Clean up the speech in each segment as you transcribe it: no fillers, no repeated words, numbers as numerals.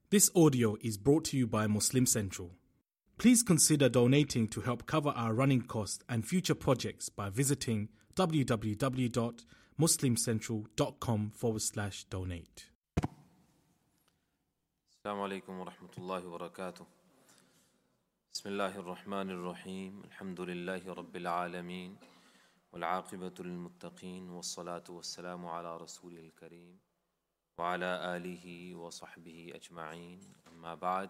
This audio is brought to you by Muslim Central. Please consider donating to help cover our running costs and future projects by visiting www.muslimcentral.com/donate. السلام عليكم ورحمة الله وبركاته. بسم الله الرحمن الرحيم. الحمد لله رب العالمين والعاقبة للمتقين والصلاة والسلام على رسوله الكريم وعلى آله وصحبه أجمعين. أما بعد.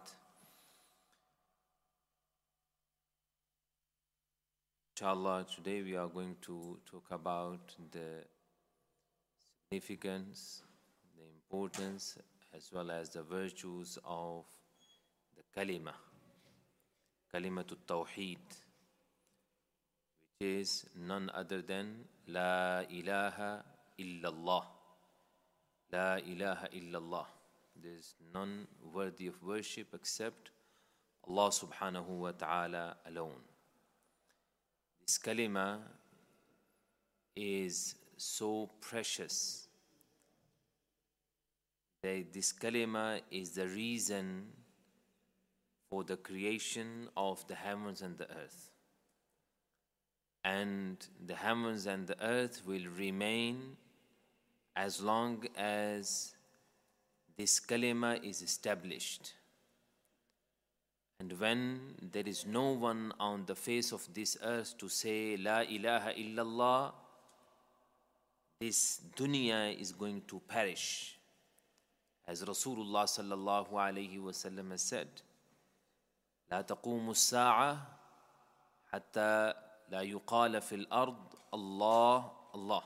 Inshallah, today we are going to talk about the significance, the importance, as well as the virtues of the Kalimatul Tawheed, which is none other than La ilaha illallah. La ilaha illallah. There is none worthy of worship except Allah subhanahu wa ta'ala alone. This kalima is so precious. This kalima is the reason for the creation of the heavens and the earth. And the heavens and the earth will remain as long as this kalima is established. And when there is no one on the face of this earth to say La ilaha illallah, this dunya is going to perish. As Rasulullah sallallahu alayhi wa sallam has said, لا تقوم الساعة حتى لا يقال في الأرض الله الله.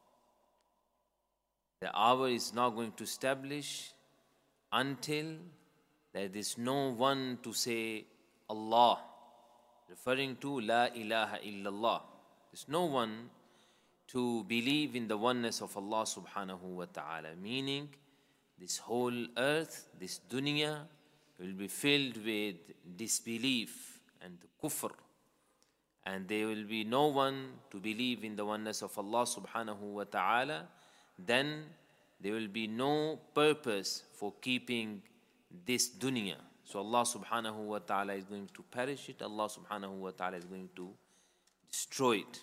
The hour is not going to establish until there is no one to say Allah, referring to La ilaha illallah. There's no one to believe in the oneness of Allah subhanahu wa ta'ala, meaning this whole earth, this dunya, will be filled with disbelief and kufr, and there will be no one to believe in the oneness of Allah subhanahu wa ta'ala. Then there will be no purpose for keeping this dunya. So Allah subhanahu wa ta'ala is going to perish it. Allah subhanahu wa ta'ala is going to destroy it.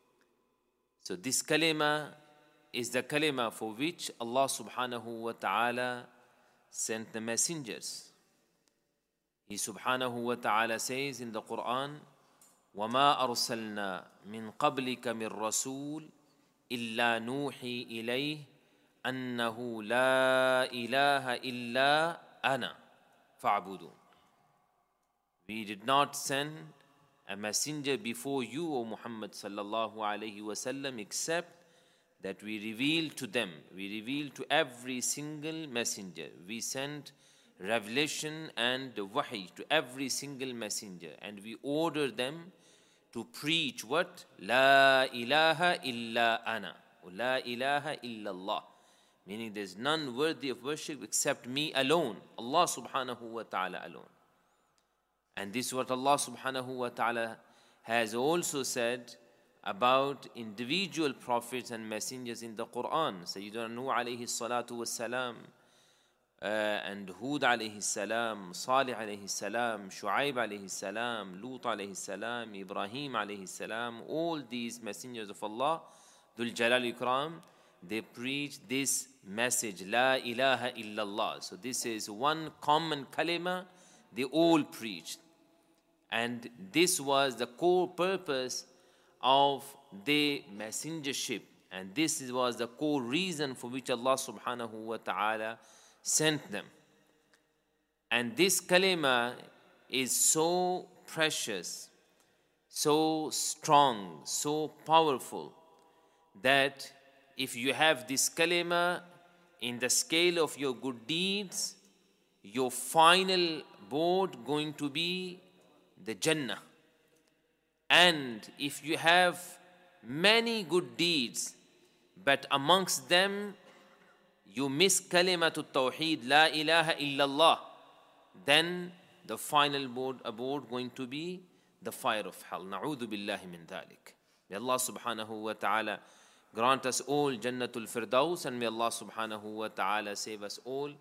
So this kalima is the kalima for which Allah subhanahu wa ta'ala sent the messengers. He subhanahu wa ta'ala says in the Quran, وَمَا أَرْسَلْنَا مِن قَبْلِكَ مِن رَّسُولٍ إِلَّا نُوحِي إِلَيْهِ أَنَّهُ لَا إِلَهَ إِلَّا أَنَا فَاعْبُدُونَ. We did not send a messenger before you, O Muhammad sallallahu alayhi wa sallam, except that we revealed to them, we revealed to every single messenger. We sent revelation and wahi to every single messenger, and we ordered them to preach what? La ilaha illa ana, La ilaha illallah, meaning there is none worthy of worship except me alone, Allah subhanahu wa ta'ala alone. And this is what Allah subhanahu wa ta'ala has also said about individual prophets and messengers in the Quran. Sayyidina Nuh alayhi salatu wassalam, and Hud alayhi salam, Salih alayhi salam, Shu'aib alayhi salam, Lut alayhi salam, Ibrahim alayhi salam, all these messengers of Allah, Dhul Jalal Ikram, they preach this message, La ilaha illallah. So this is one common kalima they all preached. And this was the core purpose of their messengership. And this was the core reason for which Allah subhanahu wa ta'ala sent them. And this kalima is so precious, so strong, so powerful, that if you have this kalima in the scale of your good deeds, your final board going to be the Jannah. And if you have many good deeds, but amongst them you miss kalimatul tawheed, La ilaha illallah, then the final abode going to be the fire of hell. Na'udhu billahi min dhalik. May Allah subhanahu wa ta'ala grant us all Jannatul Firdaus, and may Allah subhanahu wa ta'ala save us all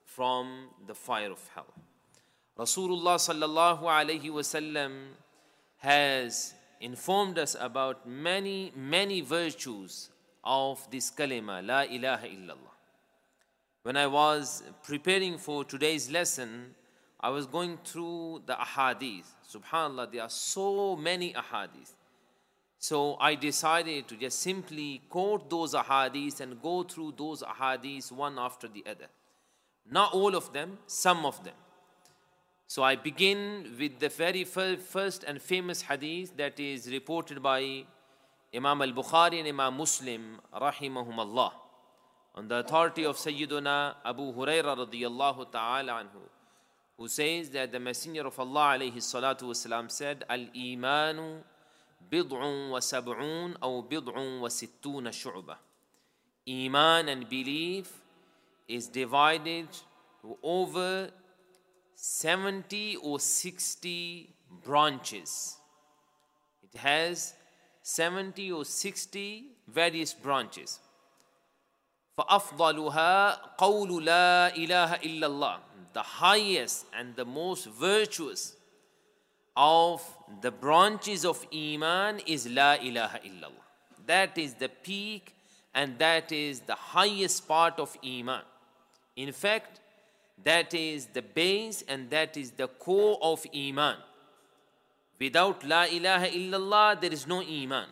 from the fire of hell. Rasulullah sallallahu alayhi wasallam has informed us about many virtues of this kalima, La ilaha illallah. When I was preparing for today's lesson, I was going through the ahadith. Subhanallah, there are so many ahadith. So I decided to just simply quote those ahadith and go through those ahadith one after the other. Not all of them, some of them. So I begin with the very first and famous hadith that is reported by Imam al-Bukhari and Imam Muslim, rahimahumullah, on the authority of Sayyiduna Abu Hurairah radiyallahu ta'ala anhu, who says that the Messenger of Allah alayhi salatu wasalam said, Al-Imanu bid'un wa sab'un aw bid'un wa sittuna shu'bah. Iman and belief is divided to over 70 or 60 branches. It has 70 or 60 various branches. فَأَفْضَلُهَا قَوْلُ لَا إِلَهَ إِلَّا اللَّهِ. The highest and the most virtuous of the branches of Iman is La ilaha illallah. That is the peak and that is the highest part of Iman. In fact, that is the base and that is the core of Iman. Without La ilaha illallah, there is no Iman.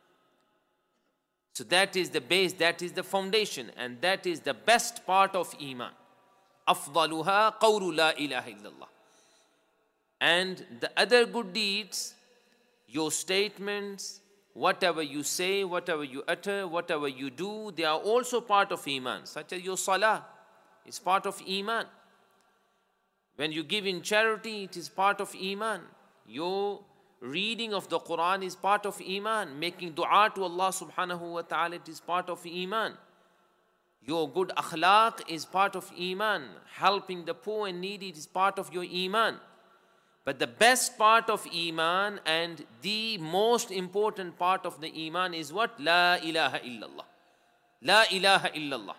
So that is the base, that is the foundation, and that is the best part of Iman. أَفْضَلُهَا قَوْلُ لَا إِلَهَ illallah. And the other good deeds, your statements, whatever you say, whatever you utter, whatever you do, they are also part of Iman, such as your salah is part of Iman. When you give in charity, it is part of Iman. Your reading of the Quran is part of Iman. Making dua to Allah subhanahu wa ta'ala, it is part of Iman. Your good akhlaq is part of Iman. Helping the poor and needy is part of your Iman. But the best part of Iman and the most important part of the Iman is what? La ilaha illallah. La ilaha illallah.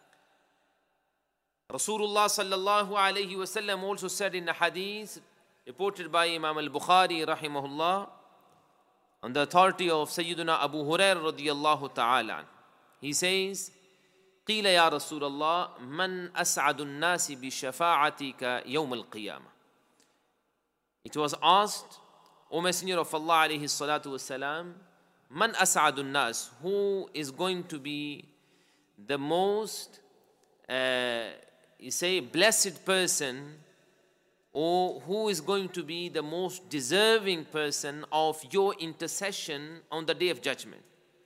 Rasulullah sallallahu alayhi wasallam also said in a hadith reported by Imam al-Bukhari rahimahullah on the authority of Sayyiduna Abu Hurairah radiyallahu ta'ala. He says, قِيلَ يَا رَسُولَ اللَّهِ مَنْ أَسْعَدُ النَّاسِ بِشَفَاعَتِكَ يَوْمَ الْقِيَامَةِ. It was asked, O Messenger of Allah alayhi salatu wasalam, Man as'adun nas, who is going to be the most blessed person, or who is going to be the most deserving person of your intercession on the day of judgment?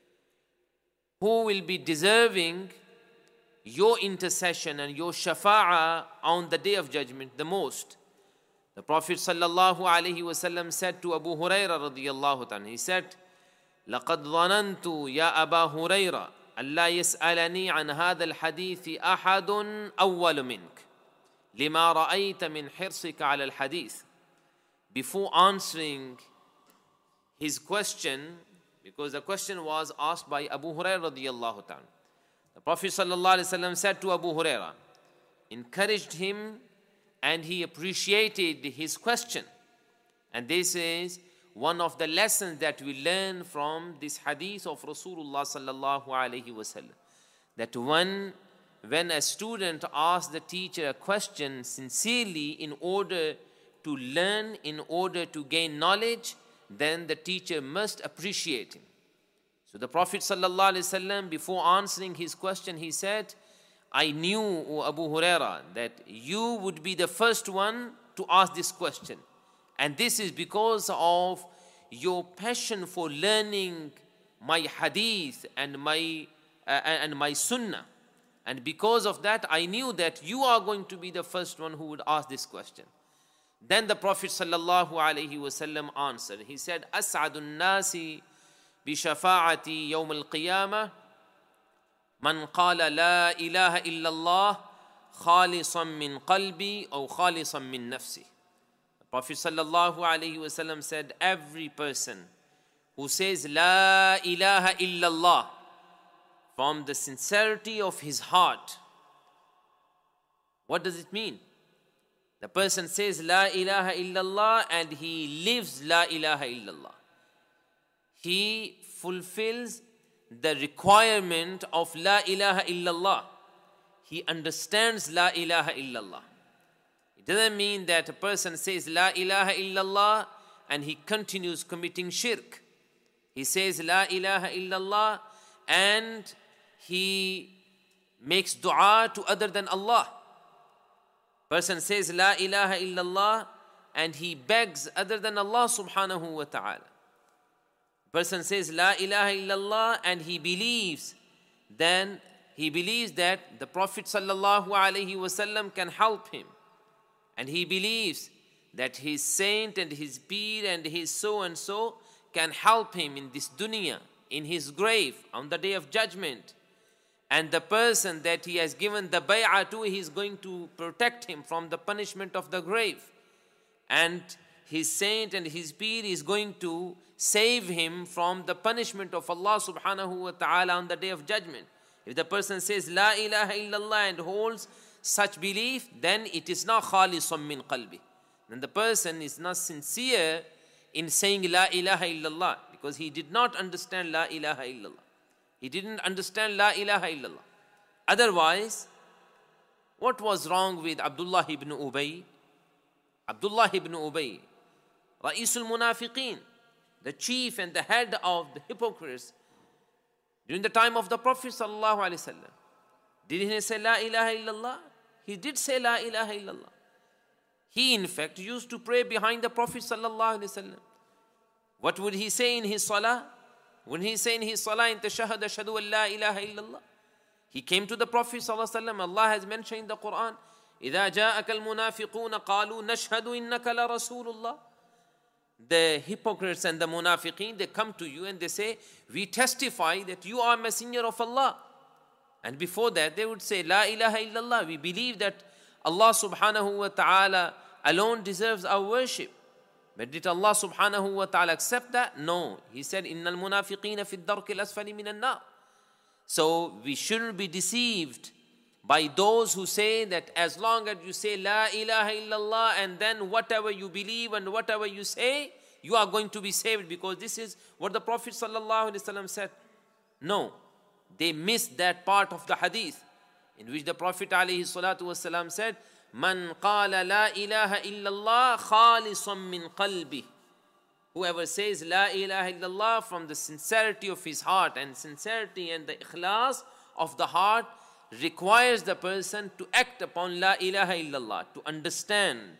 Who will be deserving your intercession and your shafa'ah on the day of judgment the most? The Prophet sallallahu alaihi wasallam said to Abu Hurairah radiyallahu ta'ala, he said, لَقَدْ ظَنَنْتُ يَا أَبَا هُرَيْرَةَ أَلَّا يَسْأَلَنِي عَنْ هَذَا الْحَدِيثِ أَحَدٌ أَوَّلُ مِنْكَ لِمَا رَأَيْتَ مِنْ حِرْصِكَ عَلَى الْحَدِيثِ. Before answering his question, because the question was asked by Abu Hurairah radiyallahu ta'ala, the Prophet sallallahu alaihi wasallam said to Abu Hurairah, encouraged him, and he appreciated his question. And this is one of the lessons that we learn from this hadith of Rasulullah sallallahu alaihi wasallam, that when a student asks the teacher a question sincerely in order to learn, in order to gain knowledge, then the teacher must appreciate him. So the Prophet sallallahu alaihi wasallam, before answering his question, he said, I knew, O Abu Hurairah, that you would be the first one to ask this question. And this is because of your passion for learning my hadith and my sunnah. And because of that, I knew that you are going to be the first one who would ask this question. Then the Prophet sallallahu alaihi wasallam answered. He said, As'adun nasi bi shafa'ati yawm al-qiyamah man qala la ilaha illallah khalisan min qalbi aw khalisan min nafsi. The Prophet sallallahu alaihi wasallam said, every person who says la ilaha illallah from the sincerity of his heart, What does it mean? The person says La ilaha illallah and he lives La ilaha illallah. He fulfills the requirement of La ilaha illallah. He understands La ilaha illallah. It doesn't mean that a person says La ilaha illallah and he continues committing shirk. He says La ilaha illallah and he makes dua to other than Allah. Person says La ilaha illallah and he begs other than Allah subhanahu wa ta'ala. Person says La ilaha illallah and he believes, then he believes that the Prophet sallallahu alaihi wasallam can help him. And he believes that his saint and his peer and his so and so can help him in this dunya, in his grave, on the day of judgment. And the person that he has given the bay'ah to, he is going to protect him from the punishment of the grave. And his saint and his peer is going to save him from the punishment of Allah subhanahu wa ta'ala on the day of judgment. If the person says La ilaha illallah and holds such belief, then it is not khalisun min qalbi. Then the person is not sincere in saying La ilaha illallah, because he did not understand La ilaha illallah. He didn't understand La ilaha illallah. Otherwise, what was wrong with Abdullah ibn Ubay? Abdullah ibn Ubay, Ra'isul Munafiqeen, the chief and the head of the hypocrites during the time of the Prophet sallallahu alaihi wasallam. Did he say La ilaha illallah? He did say La ilaha illallah. He in fact used to pray behind the Prophet sallallahu alaihi wasallam. What would he say in his salah? When he say in his salah in tashahhud ashhadu an la ilaha illallah, he came to the Prophet sallallahu alaihi wasallam. Allah has mentioned in the Quran, إِذَا جَاءَكَ الْمُنَافِقُونَ قَالُوا نَشْهَدُ إِنَّكَ لَرَسُولُ اللَّهِ. The hypocrites and the munafiqeen, they come to you and they say, we testify that you are messenger of Allah. And before that they would say La ilaha illallah. We believe that Allah subhanahu wa ta'ala alone deserves our worship. But did Allah subhanahu wa ta'ala accept that? No. He said, Innal munafiqeen fi ad-darki al-asfali min an-nar. So we shouldn't be deceived by those who say that as long as you say La ilaha illallah and then whatever you believe and whatever you say, you are going to be saved, because this is what the Prophet sallallahu alaihi wasallam said. No. They missed that part of the hadith in which the Prophet alayhi salatu wasalam said, Man qala la ilaha illallah khalisan min qalbi. Whoever says La ilaha illallah from the sincerity of his heart, and sincerity and the ikhlas of the heart requires the person to act upon La ilaha illallah, to understand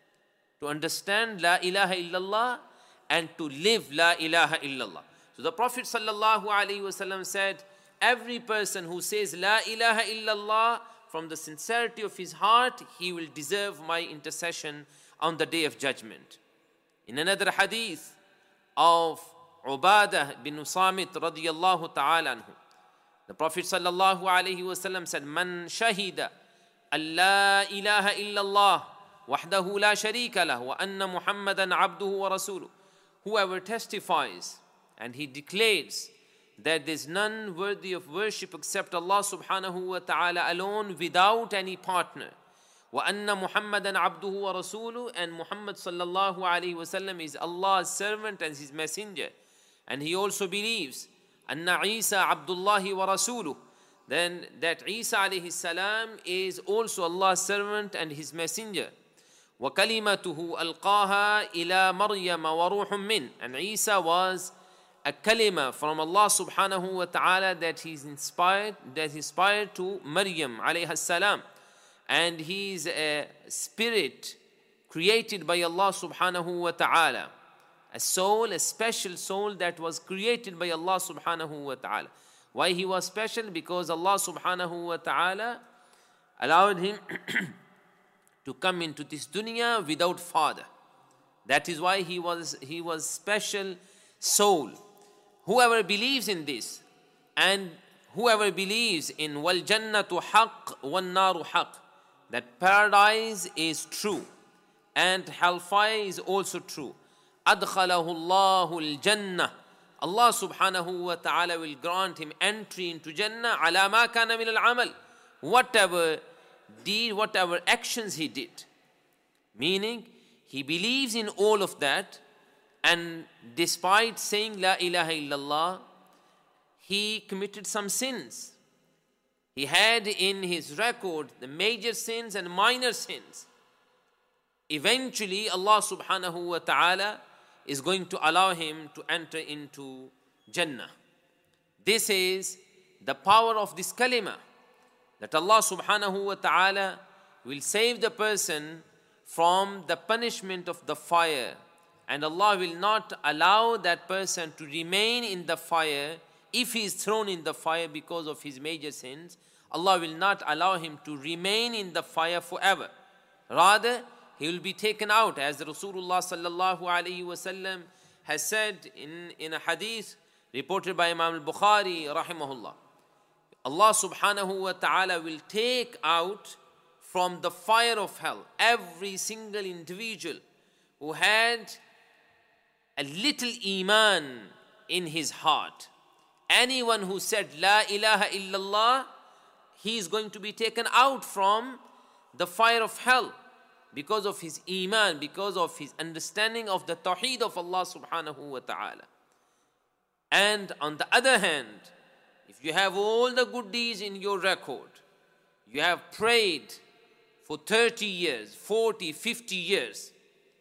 La ilaha illallah and to live La ilaha illallah. So the Prophet sallallahu alaihi wasallam said, every person who says La ilaha illallah from the sincerity of his heart, he will deserve my intercession on the day of judgment. In another hadith of Ubadah bin Samit radiyallahu ta'ala anhu, the Prophet sallallahu alaihi wasallam said, Man shahida an la ilaha illallah wahdahu la sharika lah wa anna Muhammadan abduhu wa rasuluh. Whoever testifies and he declares that there is none worthy of worship except Allah subhanahu wa ta'ala alone without any partner. Wa anna Muhammadan abduhu wa rasuluh, and Muhammad sallallahu alayhi wa sallam is Allah's servant and his messenger. And he also believes anna Isa abdullahi wa rasuluh, then that Isa alayhi salam is also Allah's servant and his messenger. Wa kalimatuhu alqaha ila Maryam wa ruhum min, and Isa was a kalima from Allah subhanahu wa ta'ala that he inspired to Maryam alayha salam. And he is a spirit created by Allah subhanahu wa ta'ala. A soul, a special soul that was created by Allah subhanahu wa ta'ala. Why he was special? Because Allah subhanahu wa ta'ala allowed him to come into this dunya without father. That is why he was special soul. Whoever believes in this, and whoever believes in wal jannatu haqq wan naru haqq, that paradise is true and hellfire is also true, adkhalahu Allahu al-jannah, Allah subhanahu wa ta'ala will grant him entry into Jannah ala ma kana min al-amal, whatever deed, whatever actions he did. Meaning, he believes in all of that, and despite saying La ilaha illallah, he committed some sins. He had in his record the major sins and minor sins. Eventually, Allah subhanahu wa ta'ala is going to allow him to enter into Jannah. This is the power of this kalima, that Allah subhanahu wa ta'ala will save the person from the punishment of the fire, and Allah will not allow that person to remain in the fire. If he is thrown in the fire because of his major sins, Allah will not allow him to remain in the fire forever. Rather, he will be taken out, as Rasulullah sallallahu alaihi wasallam has said in a hadith reported by Imam al-Bukhari rahimahullah. Allah subhanahu wa ta'ala will take out from the fire of hell every single individual who had a little iman in his heart. Anyone who said La ilaha illallah, he is going to be taken out from the fire of hell because of his iman, because of his understanding of the tawheed of Allah subhanahu wa ta'ala. And on the other hand, if you have all the good deeds in your record, you have prayed for 30 years, 40, 50 years,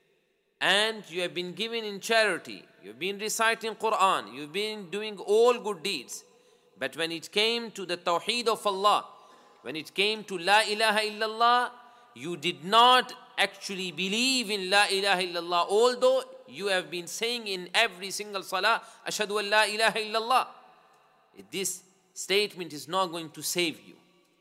and you have been given in charity, you've been reciting Quran, you've been doing all good deeds, but when it came to the tawheed of Allah, when it came to La ilaha illallah, you did not actually believe in La ilaha illallah, although you have been saying in every single salah, Ashhadu an la ilaha illallah. This statement is not going to save you.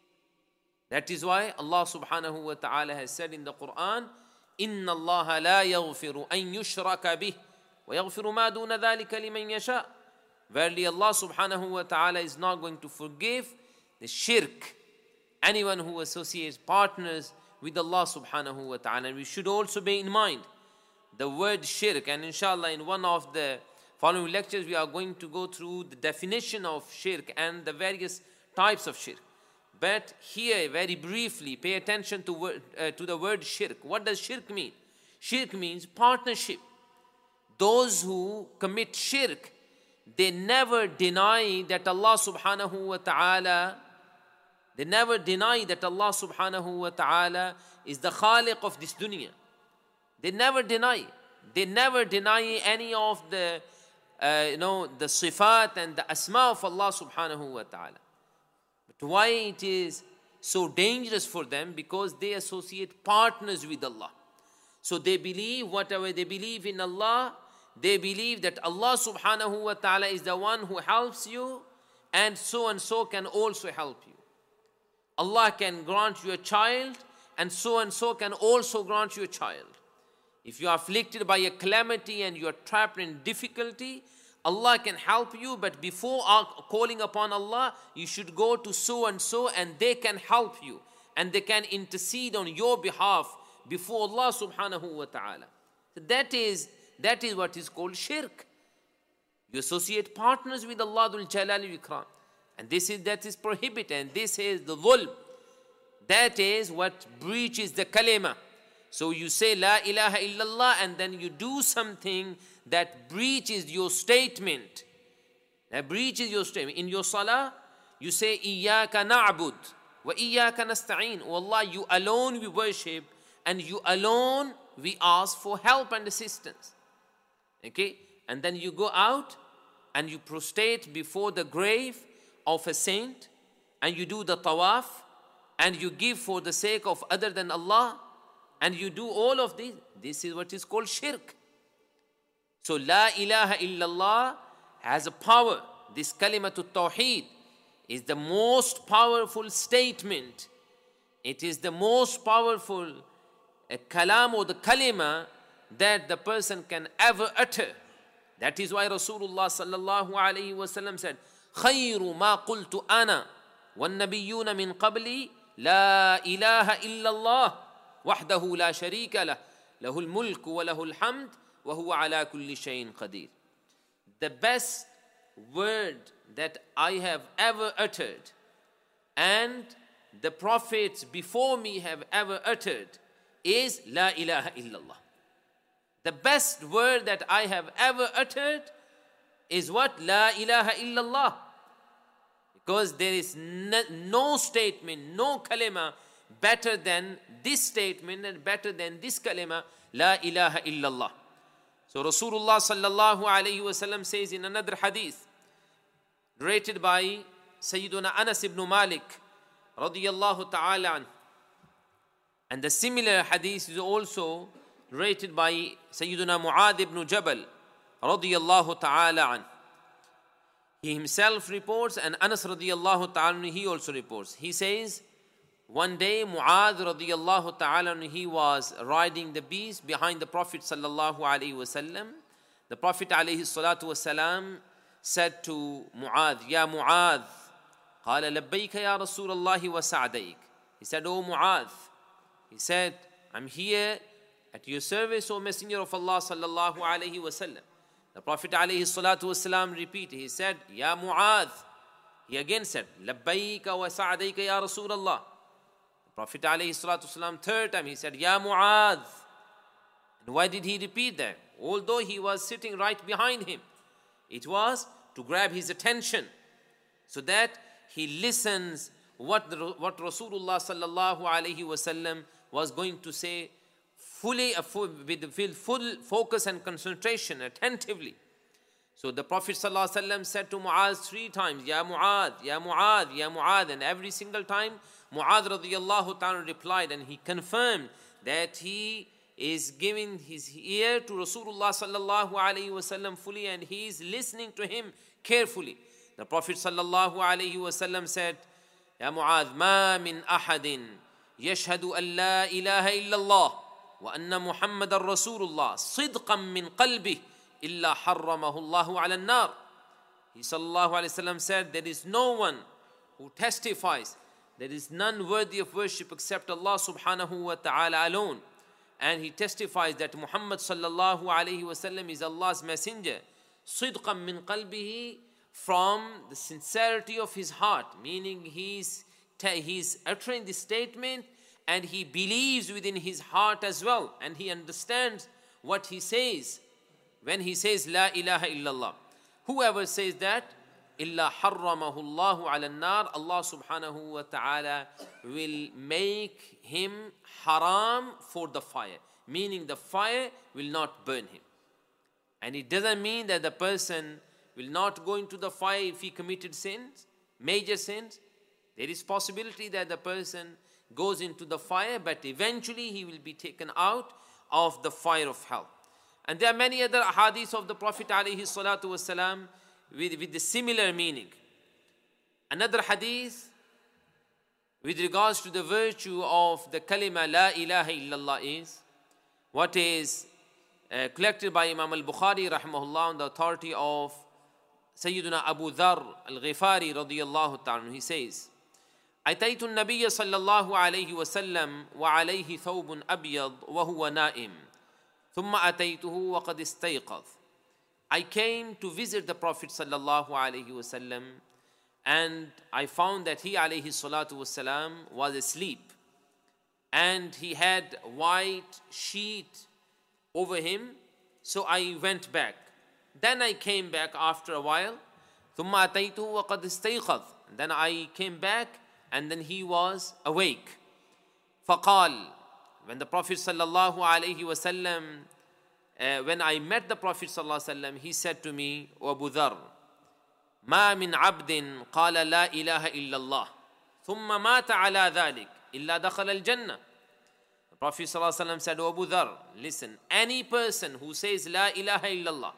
That is why Allah subhanahu wa ta'ala has said in the Quran, إِنَّ اللَّهَ لَا يَغْفِرُ أَن يُشْرَكَ بِهِ وَيَغْفِرُ مَا دُونَ ذَلِكَ لِمَنْ يَشَاءُ. Verily Allah subhanahu wa ta'ala is not going to forgive the shirk, anyone who associates partners with Allah subhanahu wa ta'ala. And we should also bear in mind the word shirk, and inshallah in one of the following lectures we are going to go through the definition of shirk and the various types of shirk. But here, very briefly, pay attention to the word shirk. What does shirk mean? Shirk means partnership. Those who commit shirk, they never deny that Allah subhanahu wa ta'ala, they never deny that Allah subhanahu wa ta'ala is the khaliq of this dunya. They never deny. They never deny any of the the sifat and the asma of Allah subhanahu wa ta'ala. But why it is so dangerous for them? Because they associate partners with Allah. So they believe whatever they believe in Allah, they believe that Allah subhanahu wa ta'ala is the one who helps you, and so can also help you. Allah can grant you a child, and so can also grant you a child. If you are afflicted by a calamity and you are trapped in difficulty, Allah can help you, but before calling upon Allah, you should go to so and they can help you, and they can intercede on your behalf before Allah subhanahu wa ta'ala. So that is what is called shirk. You associate partners with Allah Dhul Jalali wal Ikram. And that is prohibited, and this is the dhulm. That is what breaches the kalima. So you say La ilaha illallah, and then you do something that breaches your statement. That breaches your statement. In your salah, you say Iyyaka na'bud wa iyyaka nasta'in. Oh Allah, you alone we worship, and you alone we ask for help and assistance. Okay? And then you go out and you prostrate before the grave of a saint, and you do the tawaf, and you give for the sake of other than Allah, and you do all of this. This is what is called shirk. So La ilaha illallah has a power. This kalimatul tawheed is the most powerful statement. It is the most powerful kalam or the kalima that the person can ever utter. That is why Rasulullah sallallahu alayhi wa sallam said, خَيْرُ مَا قُلْتُ أَنَا وَالنَّبِيُّونَ مِنْ قَبْلِي لَا إِلَهَ إِلَّا اللَّهِ وَحْدَهُ لَا شَرِيكَ لَهُ لَهُ الْمُلْكُ وَلَهُ الْحَمْدُ وَهُوَ عَلَى كُلِّ شَيْءٍ قَدِيرٌ. The best word that I have ever uttered, and the prophets before me have ever uttered is La ilaha illallah. The best word that I have ever uttered is what? La ilaha illallah. Because there is no statement, no kalima better than this statement and better than this kalima, La ilaha illallah. So Rasulullah sallallahu alayhi wasallam says in another hadith, narrated by Sayyiduna Anas ibn Malik radiyallahu ta'ala anhu. And the similar hadith is also narrated by Sayyiduna Mu'adh ibn Jabal radiyallahu ta'ala anhu. He himself reports, and Anas radiyallahu ta'ala anhu, he also reports. He says, one day Mu'adh radiyallahu ta'ala anhu, he was riding the beast behind the Prophet sallallahu alayhi wasallam. The Prophet alayhi salatu wasalam said to Mu'adh, Ya Mu'adh, قال لبيك يا رسول الله وسعديك. He said, O Mu'adh, he said, I'm here at your service, O Messenger of Allah sallallahu alayhi wasallam. The Prophet alayhi salatu wasalam repeated, he said, Ya Mu'adh. He again said, Labbayka wa sa'adayka ya Rasulullah. The Prophet alayhi salatu wasalam third time he said, Ya Mu'adh. And why did he repeat that? Although he was sitting right behind him, it was to grab his attention so that he listens what Rasulullah sallallahu alayhi wasallam was going to say fully, with full focus and concentration, attentively. So the Prophet sallallahu alayhi wasallam said to Mu'adh 3 times, Ya Mu'adh, Ya Mu'adh, Ya Mu'adh. And every single time Mu'adh radiyallahu ta'ala replied, and he confirmed that he is giving his ear to Rasulullah sallallahu alayhi wasallam fully, and he is listening to him carefully. The Prophet sallallahu alayhi wasallam said, Ya Mu'adh, ma min ahadin yashhadu an la ilaha illallah wa anna Muhammadan Rasulullah sidqan min qalbih illa harramahu Allahu ala an-nar. He sallallahu alayhi wasallam said, there is no one who testifies, there is none worthy of worship except Allah subhanahu wa ta'ala alone. And he testifies that Muhammad sallallahu alayhi wasallam is Allah's messenger. Sidqan min qalbihi, from the sincerity of his heart, meaning he's uttering this statement and he believes within his heart as well, and he understands what he says when he says La ilaha illallah. Whoever says that, illa harramahu Allahu ala nar, Allah subhanahu wa ta'ala will make him haram for the fire, meaning the fire will not burn him. And it doesn't mean that the person will not go into the fire if he committed sins, major sins. There is possibility that the person goes into the fire, but eventually he will be taken out of the fire of hell. And there are many other hadiths of the Prophet alayhi salatu wasalam with the similar meaning. Another hadith with regards to the virtue of the kalima La ilaha illallah is what is collected by Imam al-Bukhari rahimahullah on the authority of Sayyiduna Abu Dharr al-Ghifari radiyallahu ta'ala. He says, أتيت النبي صلى الله عليه وسلم وعليه ثوب أبيض وهو نائم ثم أتيته وقد استيقظ. I came to visit the Prophet صلى الله عليه وسلم, and I found that he alayhi salatu wasalam was asleep, and he had a white sheet over him. So I went back. Then I came back after a while. ثم أتيته وقد استيقظ. Then I came back, and then he was awake. فقال, when the Prophet sallallahu alaihi wasallam, when I met the Prophet sallallahu alaihi wasallam, he said to me, O Abu Dharr, ما من عبد قال لا إله إلا الله ثم مات على ذلك إلا دخل الجنة. The Prophet sallallahu alaihi wasallam said, O Abu Dharr, listen, any person who says La ilaha illallah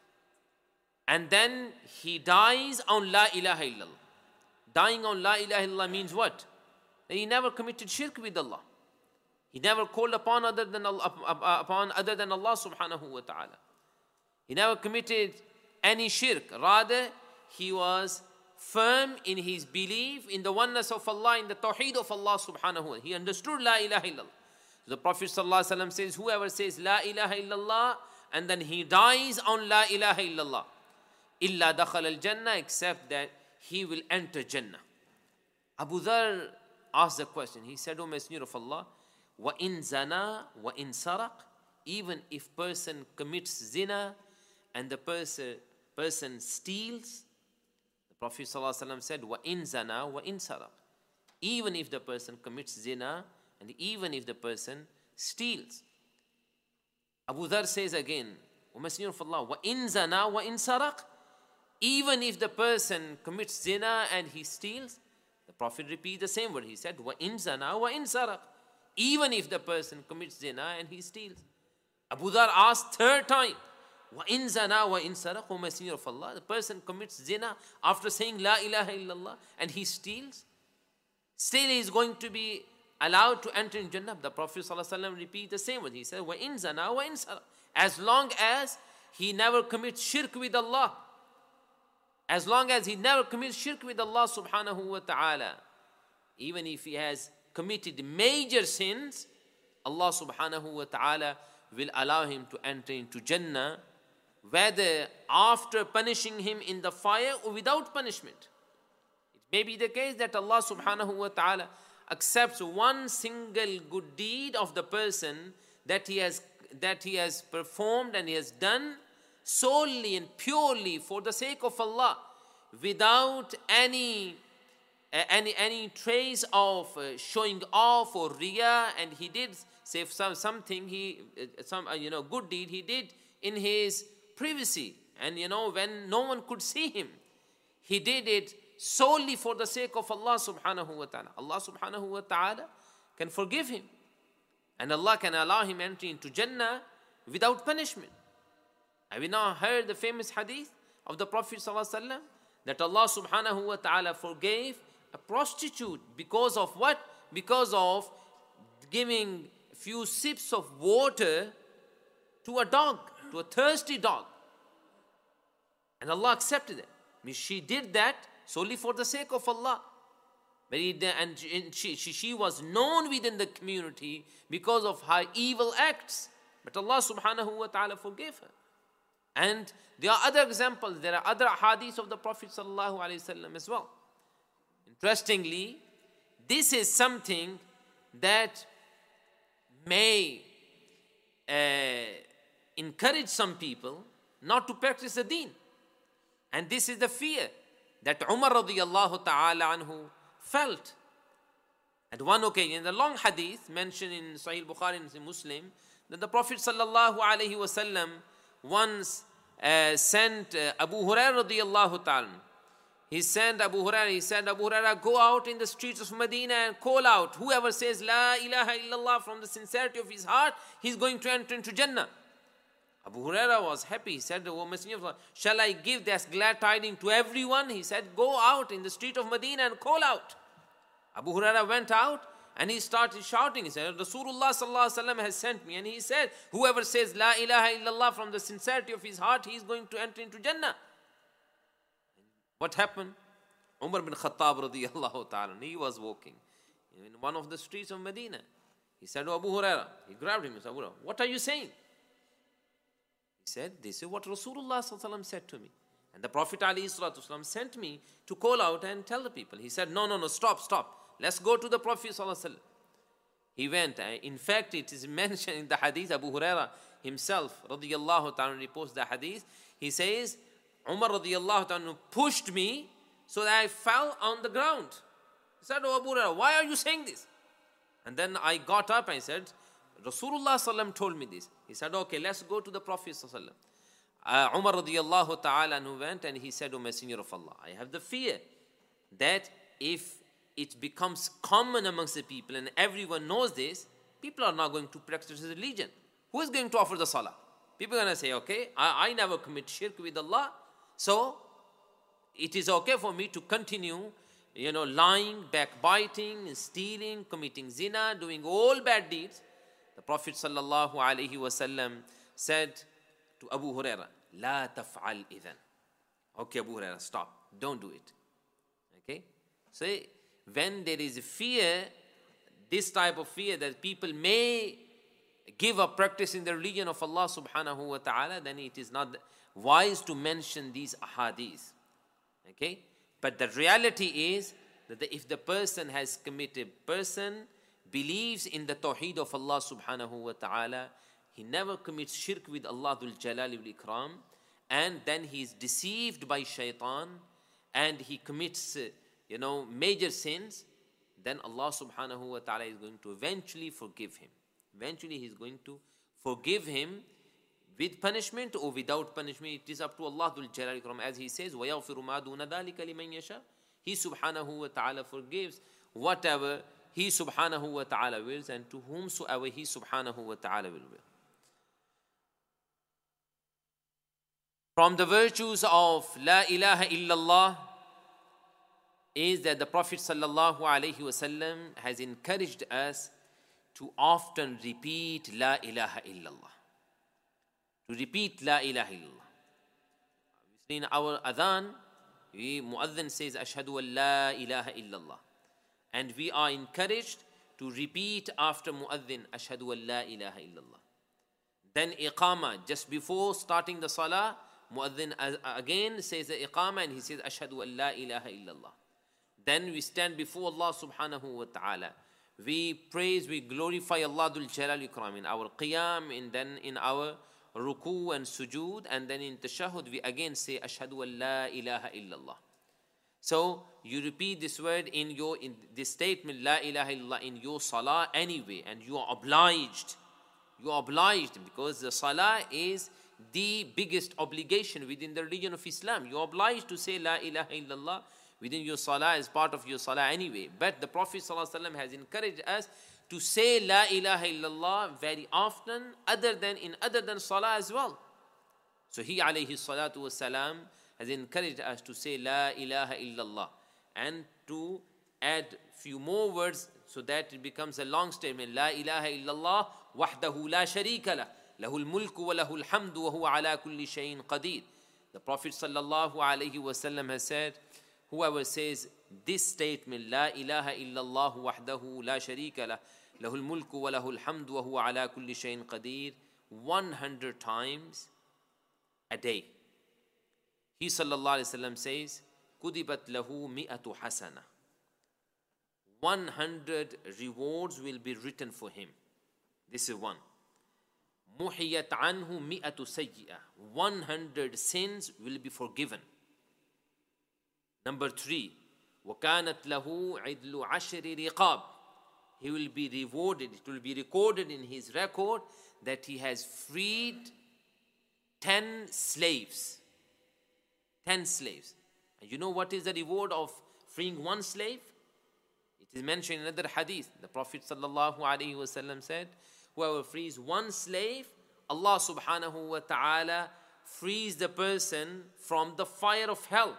and then he dies on La ilaha illallah. Dying on La ilaha illallah means what? That he never committed shirk with Allah. He never called upon other than Allah subhanahu wa ta'ala. He never committed any shirk. Rather, he was firm in his belief in the oneness of Allah, in the tawheed of Allah subhanahu wa ta'ala. He understood La ilaha illallah. So the Prophet sallallahu alaihi wasallam says, whoever says La ilaha illallah and then he dies on La ilaha illallah, illa dakhal al-jannah, except that he will enter Jannah. Abu Dharr asked the question. He said, O Messenger of Allah, وَإِن زَنَا وَإِن سَرَقْ, even if person commits zina and the person steals, the Prophet ﷺ said, وَإِن زَنَا وَإِن سَرَقْ, even if the person commits zina and even if the person steals. Abu Dhar says again, O Messenger of Allah, وَإِن زَنَا وَإِن سَرَقْ, even if the person commits zina and he steals, the Prophet repeats the same word. He said, وَإِن زَنَا وَإِن سَرَقْ, even if the person commits zina and he steals. Abu Dhar asked third time, وَإِن زَنَا وَإِن سَرَقْ, O Messenger of Allah, the person commits zina after saying La ilaha illallah and he steals, still he is going to be allowed to enter in Jannah. The Prophet ﷺ repeats the same word. He said, وَإِن زَنَا وَإِن سَرَقْ, as long as he never commits shirk with Allah, as long as he never commits shirk with Allah subhanahu wa ta'ala, even if he has committed major sins, Allah subhanahu wa ta'ala will allow him to enter into Jannah, whether after punishing him in the fire or without punishment. It may be the case that Allah subhanahu wa ta'ala accepts one single good deed of the person that he has performed and he has done solely and purely for the sake of Allah, without any trace of showing off or riyah, and he did say something, good deed he did in his privacy, and when no one could see him, he did it solely for the sake of Allah subhanahu wa ta'ala. Allah subhanahu wa ta'ala can forgive him, and Allah can allow him entry into Jannah without punishment. Have you now heard the famous hadith of the Prophet sallallahu alaihi wasallam that Allah subhanahu wa ta'ala forgave a prostitute because of what? Because of giving a few sips of water to a dog, to a thirsty dog. And Allah accepted it. I mean, she did that solely for the sake of Allah. And she was known within the community because of her evil acts. But Allah subhanahu wa ta'ala forgave her. And there are other examples, there are other hadiths of the Prophet sallallahu alaihi wasallam as well. Interestingly, this is something that may encourage some people not to practice the deen. And this is the fear that Umar radiyallahu ta'ala anhu felt. At one occasion, in the long hadith mentioned in Sahih Bukhari and Muslim, that the Prophet sallallahu alaihi wasallam once sent Abu Hurairah radiyallahu ta'ala. He said, Abu Hurairah, go out in the streets of Medina and call out. Whoever says La ilaha illallah from the sincerity of his heart, he's going to enter into Jannah. Abu Hurairah was happy. He said, O Messenger of Allah, shall I give this glad tidings to everyone? He said, go out in the street of Medina and call out. Abu Hurairah went out and he started shouting. He said, Rasulullah sallallahu alaihi wasallam has sent me. And he said, whoever says La ilaha illallah from the sincerity of his heart, he is going to enter into Jannah. What happened? Umar bin Khattab radiyallahu ta'ala, he was walking in one of the streets of Medina. He said to Abu Hurairah, he grabbed him and said, Abu Hurairah, what are you saying? He said, this is what Rasulullah sallallahu alaihi wasallam said to me. And the Prophet ﷺ sent me to call out and tell the people. He said, no, stop. Let's go to the Prophet ﷺ. He went. In fact, it is mentioned in the hadith, Abu Hurairah himself, radiyallahu ta'ala, reports the hadith. He says, Umar radiyallahu ta'ala pushed me so that I fell on the ground. He said, oh Abu Hurairah, why are you saying this? And then I got up and I said, Rasulullah sallam told me this. He said, okay, let's go to the Prophet sallam. Umar radiyallahu ta'ala went and he said, O Messenger of Allah, I have the fear that if it becomes common amongst the people and everyone knows this, people are not going to practice religion. Who is going to offer the salah? People are going to say, okay, I never commit shirk with Allah, so it is okay for me to continue, lying, backbiting, stealing, committing zina, doing all bad deeds. The Prophet sallallahu alaihi wasallam said to Abu Hurairah, La taf'al idhan. Okay, Abu Hurairah, stop. Don't do it. Okay? So when there is fear, this type of fear that people may give up practicing the religion of Allah subhanahu wa ta'ala, then it is not wise to mention these ahadith. Okay? But the reality is that if the person has committed, person believes in the Tawheed of Allah subhanahu wa ta'ala, he never commits shirk with Allah Dhul Jalali wal Ikram, and then he is deceived by shaitan, and he commits, major sins, then Allah subhanahu wa ta'ala is going to eventually forgive him. Eventually he is going to forgive him with punishment or without punishment. It is up to Allah Dhul Jalali wal Ikram. As he says, وَيَغْفِرُ مَا دُونَ ذَلِكَ لِمَنْ يَشَاءُ. He subhanahu wa ta'ala forgives whatever he subhanahu wa ta'ala wills, and to whomsoever he subhanahu wa ta'ala will. From the virtues of La ilaha illallah is that the Prophet sallallahu alaihi wasallam has encouraged us to often repeat La ilaha illallah. To repeat La ilaha illallah. Obviously in our adhan, muadhin says Ashhadu an la ilaha illallah. And we are encouraged to repeat after muadhin Ashhadu an la ilaha illallah. Then iqama, just before starting the salah, muadhin again says the iqama and he says Ashhadu an la ilaha illallah. Then we stand before Allah subhanahu wa ta'ala. We praise, we glorify Allah Dhul Jalali wal Ikram in our qiyam, and then in our ruku and sujood, and then in tashahud we again say Ashhadu an la ilaha illallah. So you repeat this word in this statement La ilaha illallah in your salah anyway, and you are obliged. You are obliged because the salah is the biggest obligation within the religion of Islam. You are obliged to say La ilaha illallah within your salah as part of your salah anyway. But the Prophet ﷺ has encouraged us to say La ilaha illallah very often, other than salah as well. So he alayhi salatu wasalam has encouraged us to say La ilaha illallah and to add few more words so that it becomes a long statement. La ilaha illallah wahdahu la sharika lah, lahul mulku wa lahul hamdu wa huwa ala kulli shayin qadir. The Prophet sallallahu alayhi wasallam has said, whoever says this statement, La ilaha illallah wahdahu la sharika lah, lahul mulku wa lahul hamdu wa huwa ala kulli shayin qadir, 100 times a day. He sallallahu alayhi wasallam says, Kudibat lahu mi'atu hasana. 100 rewards will be written for him. This is one. Muhiyat anhu mi'atu sayyi'ah. 100 sins will be forgiven. Number 3. وَكَانَتْ لَهُ عِدْلُ عَشْرِ رِقَابٍ. He will be rewarded. It will be recorded in his record that he has freed 10 slaves. 10 slaves. And you know what is the reward of freeing one slave? It is mentioned in another hadith. The Prophet sallallahu alaihi wasallam said, whoever frees one slave, Allah subhanahu wa ta'ala frees the person from the fire of hell.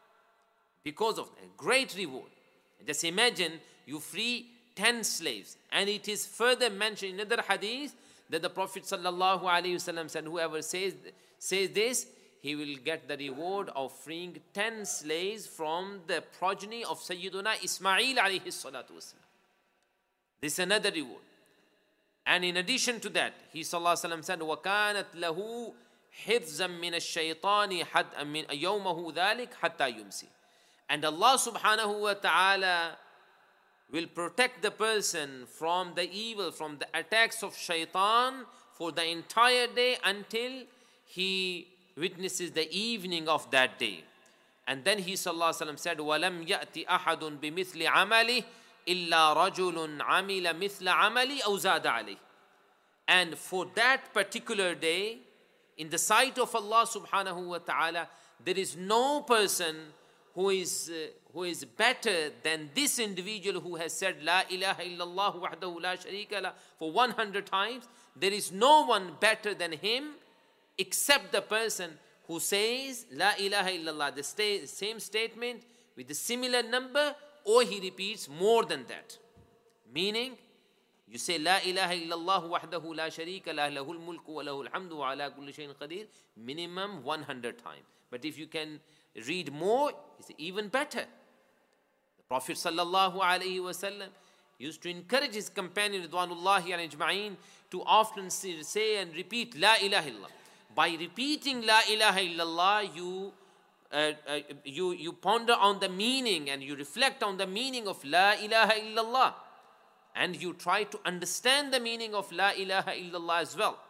Because of a great reward. Just imagine you free 10 slaves. And it is further mentioned in another hadith that the Prophet sallallahu alaihi wasallam said, whoever says this, he will get the reward of freeing 10 slaves from the progeny of Sayyiduna Ismail alayhi salatu wasalam. This is another reward. And in addition to that, he sallallahu alaihi wasallam said, وَكَانَتْ لَهُ حِفْزًا مِنَ الشَّيْطَانِ يَوْمَهُ ذَلِكَ حَتَّى يُمْسِي. And Allah subhanahu wa ta'ala will protect the person from the evil, from the attacks of shaitan for the entire day until he witnesses the evening of that day. And then he sallallahu alaihi wasallam said, وَلَمْ يَأْتِ أَحَدٌ بِمِثْلِ عَمَلِهِ إِلَّا رَجُلٌ عَمِلَ مِثْلَ عَمَلِهِ أَوْ زَادَ عَلَيْهِ. And for that particular day, in the sight of Allah subhanahu wa ta'ala, there is no person who is better than this individual who has said La ilaha illallah wahdahu la sharika lah for 100 times. There is no one better than him except the person who says La ilaha illallah, the same statement with a similar number, or he repeats more than that. Meaning, you say La ilaha illallah wahdahu la sharika lah, lahul mulku wa lahul hamdu wa ala kulli shayin qadir, minimum 100 times. But if you can read more, it's even better. The Prophet sallallahu alaihi wasallam used to encourage his companion Ridwanullahi alayhi ajma'in to often say and repeat La ilaha illallah. By repeating La ilaha illallah, you you ponder on the meaning and you reflect on the meaning of La ilaha illallah, and you try to understand the meaning of La ilaha illallah as well.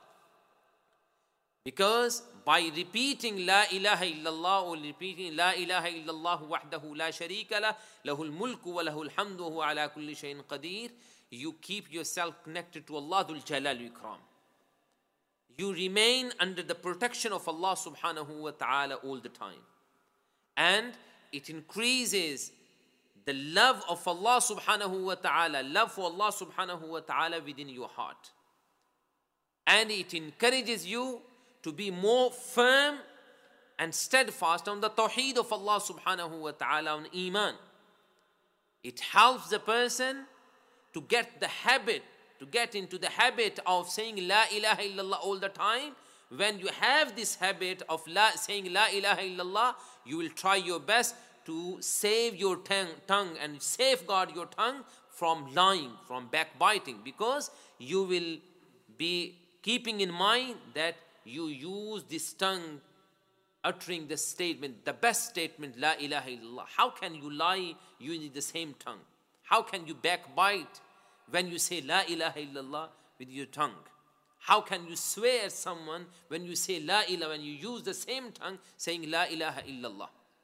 Because by repeating La ilaha illallah or repeating La ilaha illallah wahdahu la sharika lah, lahul mulku wa lahul hamdu wa huwa ala kulli shay'in qadir, you keep yourself connected to Allah Dhul Jalal wa Ikram. You remain under the protection of Allah subhanahu wa ta'ala all the time. And it increases the love of Allah subhanahu wa ta'ala, love for Allah subhanahu wa ta'ala within your heart. And it encourages you to be more firm and steadfast on the tawheed of Allah subhanahu wa ta'ala, on iman. It helps the person to get into the habit of saying La ilaha illallah all the time. When you have this habit of saying La ilaha illallah, you will try your best to save your tongue and safeguard your tongue from lying, from backbiting, because you will be keeping in mind that you use this tongue uttering the statement, the best statement, La ilaha illallah. How can you lie using the same tongue? How can you backbite when you say La ilaha illallah with your tongue? How can you swear at someone when you say La ilaha, when you use the same tongue saying La ilaha illallah?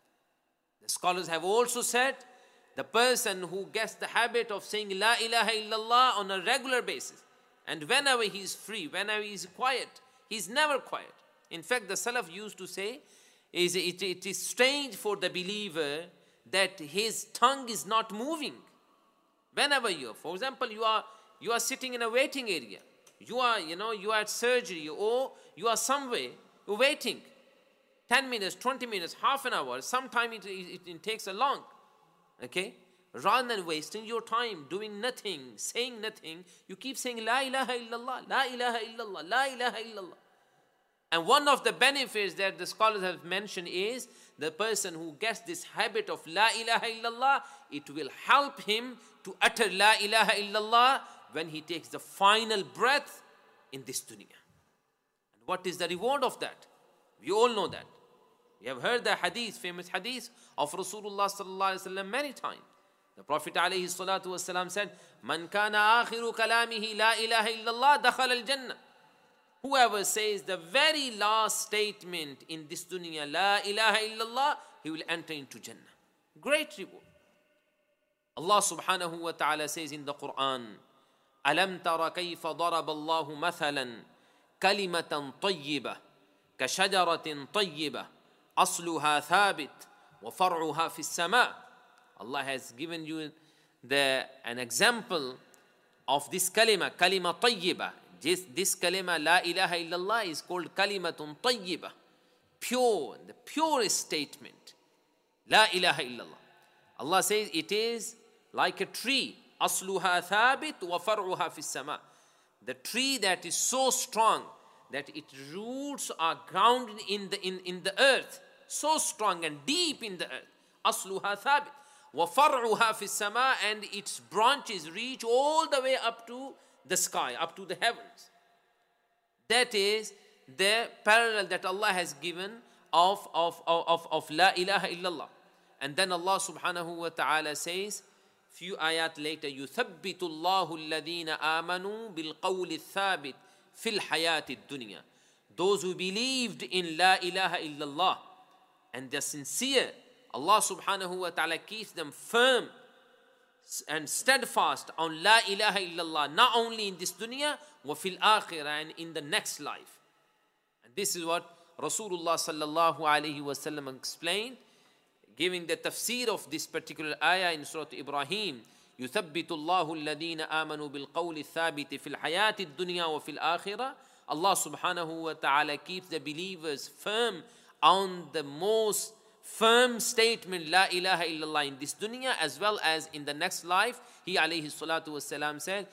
The scholars have also said the person who gets the habit of saying La ilaha illallah on a regular basis, and whenever he is free, whenever he is quiet, he is never quiet. In fact, the Salaf used to say, it is strange for the believer that his tongue is not moving. Whenever for example, you are sitting in a waiting area, you are at surgery, or you are somewhere, you're waiting 10 minutes, 20 minutes, half an hour, sometimes it takes a long, okay? Rather than wasting your time doing nothing, saying nothing, you keep saying La ilaha illallah, La ilaha illallah, La ilaha illallah. And one of the benefits that the scholars have mentioned is the person who gets this habit of La ilaha illallah, it will help him to utter La ilaha illallah when he takes the final breath in this dunya. And what is the reward of that? We all know that. We have heard the hadith, famous hadith of Rasulullah sallallahu alaihi wasallam many times. The Prophet alayhi salatu wasalam said, Man kana akhiru kalamihi la ilaha illallah dakhal al-jannah. Whoever says the very last statement in this dunya, La ilaha illallah, he will enter into Jannah. Great reward. Allah subhanahu wa ta'ala says in the Quran, Alam tara kayfa daraba Allahu mathalan kalimatan tayyibah kashajaratin tayyibah asluha thabit wa far'uha fis sama'. Allah has given you an example of this kalima tayyibah. This kalima, La ilaha illallah, is called kalimatun tayyibah, pure, the purest statement. La ilaha illallah. Allah says it is like a tree. Asluha thabit wa far'uha fis sama'. The tree that is so strong that its roots are grounded in the earth, so strong and deep in the earth. Asluha thabit wa far'uha fis sama', and its branches reach all the way up to the sky, up to the heavens. That is the parallel that Allah has given of La ilaha illallah. And then Allah subhanahu wa ta'ala says, few ayat later, يُثَبِّتُ اللَّهُ الَّذِينَ آمَنُوا بِالْقَوْلِ الثَّابِتِ فِي الْحَيَاةِ الدُّنْيَا. Those who believed in La ilaha illallah and they're sincere, Allah subhanahu wa ta'ala keeps them firm and steadfast on La ilaha illallah, not only in this dunya, wa fil akhirah, and in the next life. And this is what Rasulullah sallallahu alayhi wa sallam explained, giving the tafsir of this particular ayah in Surah Ibrahim. يُثَبِّتُ اللَّهُ الَّذِينَ آمَنُوا بِالْقَوْلِ الثَّابِتِ فِي الْحَيَاةِ الدُّنْيَا وَفِي الْآخِرَةِ. Allah subhanahu wa ta'ala keeps the believers firm on the most firm statement, La ilaha illallah, in this dunya as well as in the next life. He alayhi salatu wasalam said,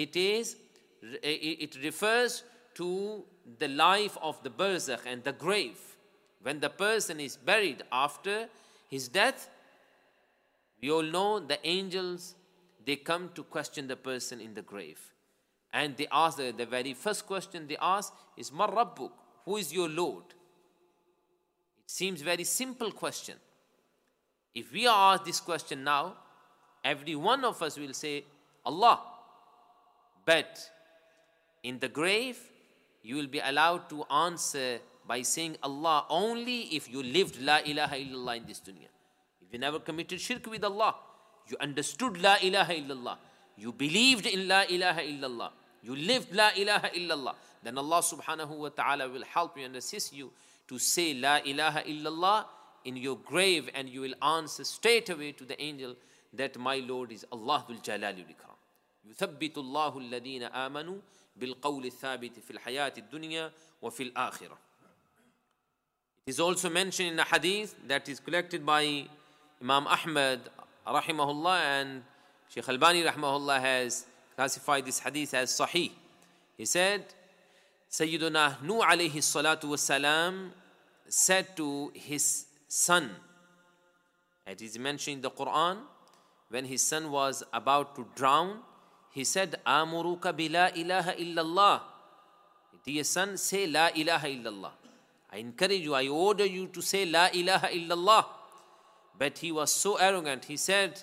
it refers to the life of the barzakh and the grave. When the person is buried after his death, we all know the angels, they come to question the person in the grave. And they ask, the very first question they ask is, Mar Rabbuk, who is your Lord? It seems very simple question. If we are asked this question now, every one of us will say, Allah. But in the grave, you will be allowed to answer by saying Allah only if you lived La ilaha illallah in this dunya. If you never committed shirk with Allah, you understood La ilaha illallah, you believed in La ilaha illallah, you lived La ilaha illallah, then Allah subhanahu wa ta'ala will help you and assist you to say La ilaha illallah in your grave, and you will answer straight away to the angel that my Lord is Allah Dhul Jalali wal Ikram. يثبت الله الذين آمنوا بالقول الثابت في الحياة الدنيا وفي الآخرة. It is also mentioned in a hadith that is collected by Imam Ahmad rahimahullah, and Shaykh Albani rahimahullah has classified this hadith as Sahih. He said, Sayyiduna Nuh alayhi salatu wassalam said to his son, it is mentioned in the Quran, when his son was about to drown, he said, Amuruka bi la ilaha illallah. Dear son, say La ilaha illallah. I encourage you, I order you to say La ilaha illallah. But he was so arrogant, he said,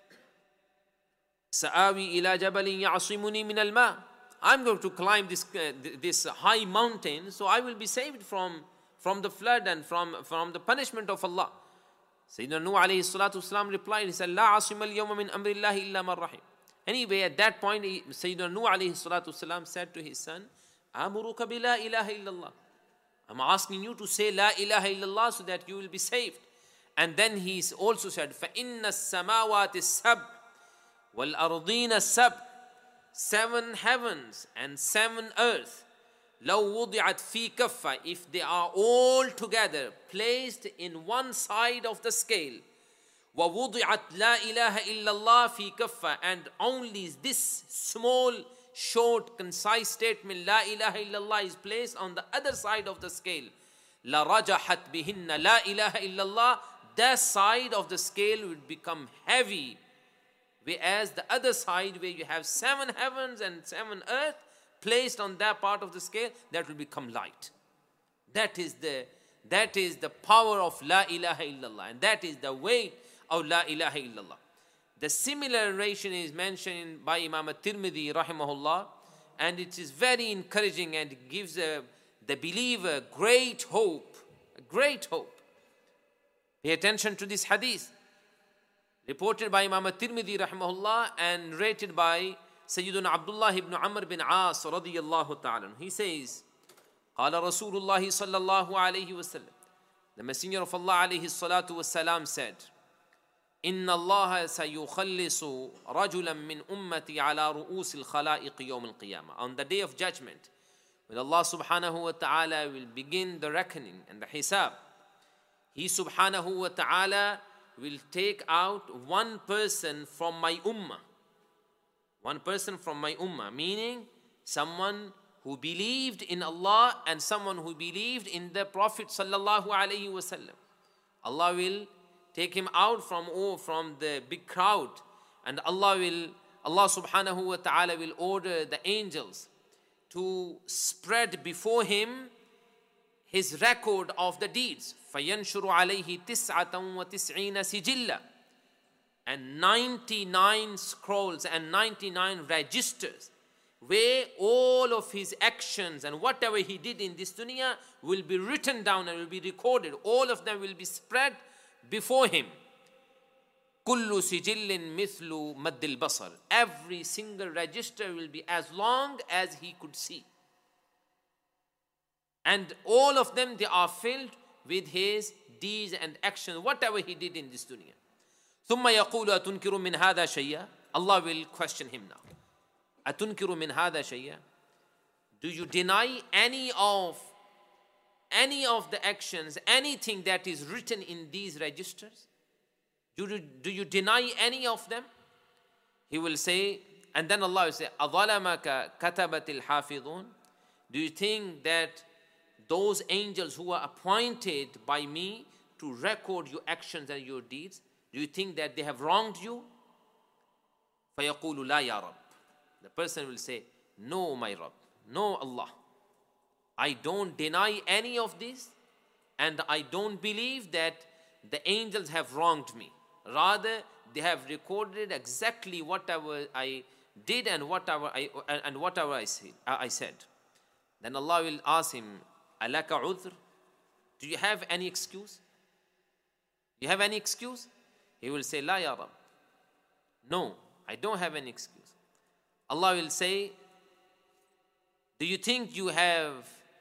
Sa'awi ila jabalin ya'asimuni min al-ma. I'm going to climb this high mountain, so I will be saved from the flood and from the punishment of Allah. Sayyidina Nuh alayhi salatu wasalam replied, he said, La asima al-yawma min amri Allahi illa man rahim. Anyway, at that point, Sayyidina Nuh alayhi salatu wasalam said to his son, Amuruka bi la ilaha illallah. I'm asking you to say La ilaha illallah so that you will be saved. And then he also said, فَإِنَّ السَّمَاوَاتِ السَّبْعِ وَالْأَرْضِينَ السَّبْعِ, 7 heavens and 7 earth, لَوْ وُضِعَتْ فِي كَفَّةٍ, if they are all together placed in one side of the scale, وَوُضِعَتْ لَا إِلَهَ إِلَّا اللَّهِ فِي كَفَّةٍ, and only this small, short, concise statement, La ilaha illallah, is placed on the other side of the scale, لَرَجَحَتْ بِهِنَّ لَا إِلَهَ إِلَّا اللَّهِ, that side of the scale would become heavy, whereas the other side where you have 7 heavens and 7 earth placed on that part of the scale, that will become light. That is the power of La ilaha illallah, and that is the weight of La ilaha illallah. The similar narration is mentioned by Imam at-Tirmidhi rahimahullah, and it is very encouraging and gives the believer great hope, great hope. Pay attention to this hadith, reported by Imam at-Tirmidhi rahimahullah and rated by Sayyiduna Abdullah ibn Amr bin As radiyallahu ta'ala. He says, قال رسول الله صلى الله عليه وسلم, the Messenger of Allah alayhi salatu wassalam said, إن الله سيخلص رجلا من أمتي على رؤوس الخلائق يوم القيامة. On the day of judgment, when Allah subhanahu wa ta'ala will begin the reckoning and the hisab, He subhanahu wa ta'ala will take out one person from my ummah. One person from my ummah, meaning someone who believed in Allah and someone who believed in the Prophet sallallahu alaihi wasallam. Allah will take him out from the big crowd, and Allah subhanahu wa ta'ala will order the angels to spread before him his record of the deeds. فَيَنْشُرُ عَلَيْهِ تِسْعَةً وَتِسْعِينَ سِجِلًّا, and 99 scrolls and 99 registers where all of his actions and whatever he did in this dunya will be written down and will be recorded. All of them will be spread before him. كُلُّ سِجِلٍ مِثْلُ مَدِّ الْبَصَرِ, every single register will be as long as he could see. And all of them, they are filled with his deeds and actions, whatever he did in this dunya. ثُمَّ يَقُولُ أَتُنْكِرُ مِنْ هَذَا شَيْئًا, Allah will question him now. أَتُنْكِرُ مِنْ هَذَا شَيْئًا, do you deny any of the actions, anything that is written in these registers? Do you deny any of them? He will say, and then Allah will say, أَظَلَمَكَ كَتَبَتِ الْحَافِظُونَ, do you think that those angels who are appointed by me to record your actions and your deeds, do you think that they have wronged you? فَيَقُولُ لَا يَا رَبِّ, the person will say, no, my Rabb, no, Allah, I don't deny any of this. and I don't believe that the angels have wronged me. Rather, they have recorded exactly whatever I did and whatever I said. Then Allah will ask him, Alaka udhr? Do you have any excuse? You have any excuse? He will say, La ya Rab. No, I don't have any excuse. Allah will say, do you think you have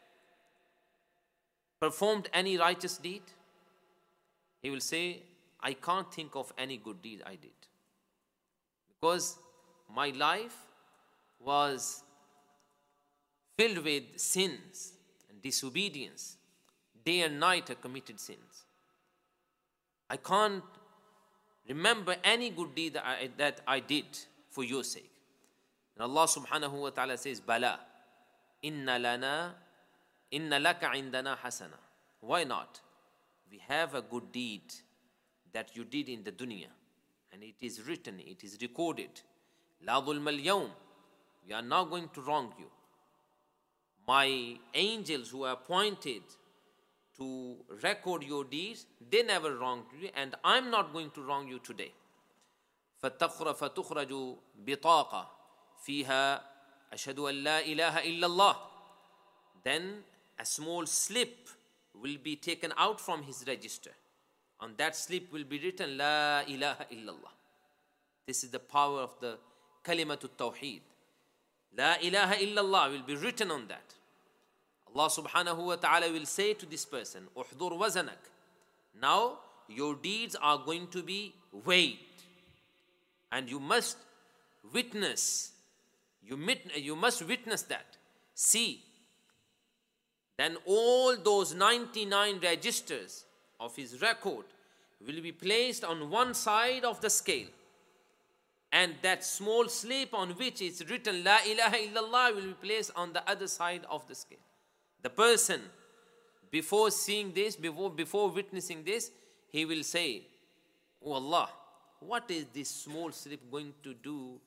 performed any righteous deed? He will say, I can't think of any good deed I did. Because my life was filled with sins and disobedience. Day and night I committed sins. I can't remember any good deed that I did for your sake. And Allah subhanahu wa ta'ala says, Bala, inna laka indana hasana. Why not? We have a good deed that you did in the dunya. And it is written, it is recorded. La dhulma al-yawm. We are not going to wrong you. My angels who are appointed to record your deeds, they never wronged you, and I'm not going to wrong you today. فَتُخْرَجُ بِطَاقَةً فِيهَا أَشْهَدُ أَن لَا إِلَهَ إِلَّا اللَّهِ. Then a small slip will be taken out from his register. On that slip will be written, La ilaha illallah. This is the power of the kalimatul tawheed. La ilaha illallah will be written on that. Allah subhanahu wa ta'ala will say to this person, Uhdur wazanak. Now your deeds are going to be weighed. And you must witness. You must witness that. See. Then all those 99 registers of his record will be placed on one side of the scale. And that small slip on which is written La ilaha illallah will be placed on the other side of the scale. The person, before seeing this, before witnessing this, he will say, Oh Allah, what is this small slip going to do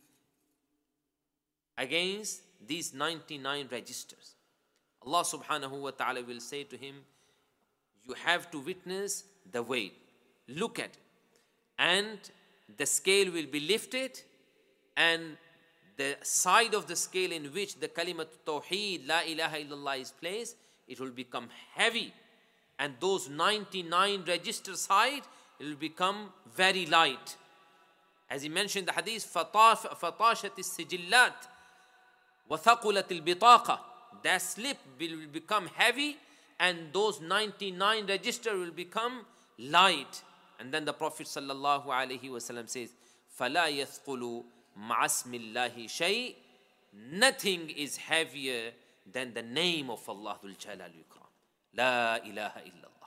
against these 99 registers? Allah subhanahu wa ta'ala will say to him, you have to witness the weight. Look at it. And the scale will be lifted, and the side of the scale in which the kalimat tawheed, la ilaha illallah is placed, it will become heavy. And those 99 register side, it will become very light. As he mentioned in the hadith, فَطَاشَتِ السِّجِلَّاتِ وَثَقُلَتِ الْبِطَاقَةِ. That slip will become heavy, and those 99 register will become light. And then the Prophet sallallahu alaihi wasallam says, فَلَا يَثْقُلُ مَعَ اسْمِ اللَّهِ شَيْءٍ. Nothing is heavier than the name of Allah Dhul Jalal Ikram. La ilaha illallah.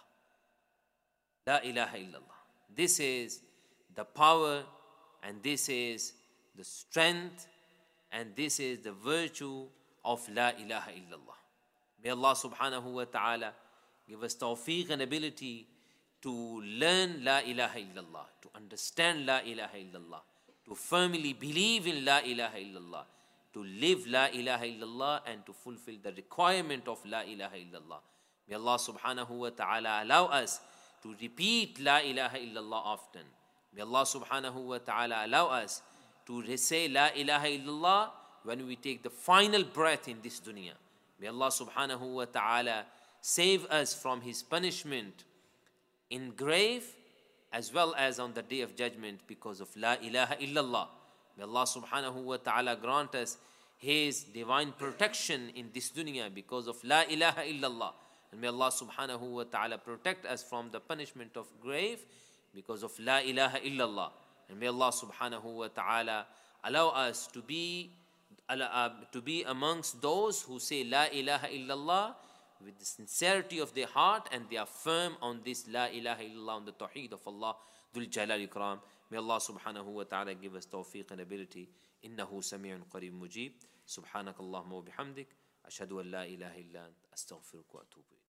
La ilaha illallah. This is the power, and this is the strength, and this is the virtue of La ilaha illallah. May Allah subhanahu wa ta'ala give us tawfiq and ability to learn La ilaha illallah, to understand La ilaha illallah, to firmly believe in La ilaha illallah, to live La ilaha illallah, and to fulfill the requirement of La ilaha illallah. May Allah subhanahu wa ta'ala allow us to repeat La ilaha illallah often. May Allah subhanahu wa ta'ala allow us to say La ilaha illallah when we take the final breath in this dunya. May Allah subhanahu wa ta'ala save us from his punishment in grave as well as on the day of judgment because of La ilaha illallah. May Allah subhanahu wa ta'ala grant us his divine protection in this dunya because of La ilaha illallah. And may Allah subhanahu wa ta'ala protect us from the punishment of grave because of La ilaha illallah. And may Allah subhanahu wa ta'ala allow us to be amongst those who say La ilaha illallah with the sincerity of their heart, and they are firm on this La ilaha illallah, on the tawheed of Allah Dhul Jalal Ikram. May Allah subhanahu wa ta'ala give us tawfiq and ability. Innahu sami'un qareeb mujib. Subhanakallahumma wa bihamdik. Ashhadu an la ilaha illa ant. Astaghfiruka wa atubu ilayk.